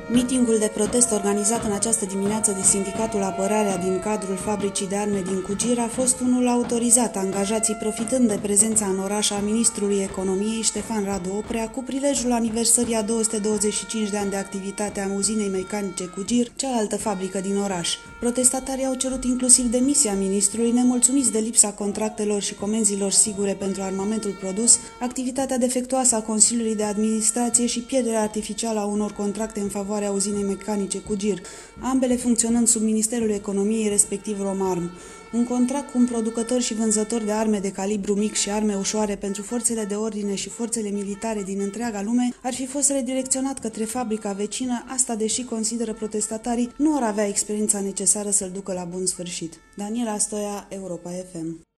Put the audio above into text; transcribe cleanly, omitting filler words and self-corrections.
Mitingul de protest organizat în această dimineață de Sindicatul Apărarea din cadrul fabricii de arme din Cugir a fost unul autorizat, angajații profitând de prezența în oraș a ministrului economiei Ștefan Radu Oprea cu prilejul aniversării a 225 de ani de activitate a uzinei mecanice Cugir, cealaltă fabrică din oraș. Protestatarii au cerut inclusiv demisia ministrului, nemulțumiți de lipsa contractelor și comenzilor sigure pentru armamentul produs, activitatea defectuoasă a Consiliului de Administrație și pierderea artificială a unor contracte în favoarea uzinei mecanice Cugir, ambele funcționând sub Ministerul Economiei, respectiv Romarm. Un contract cu un producător și vânzător de arme de calibru mic și arme ușoare pentru forțele de ordine și forțele militare din întreaga lume ar fi fost redirecționat către fabrica vecină, asta deși consideră protestatarii nu ar avea experiența necesară să-l ducă la bun sfârșit. Daniela Stoia, Europa FM.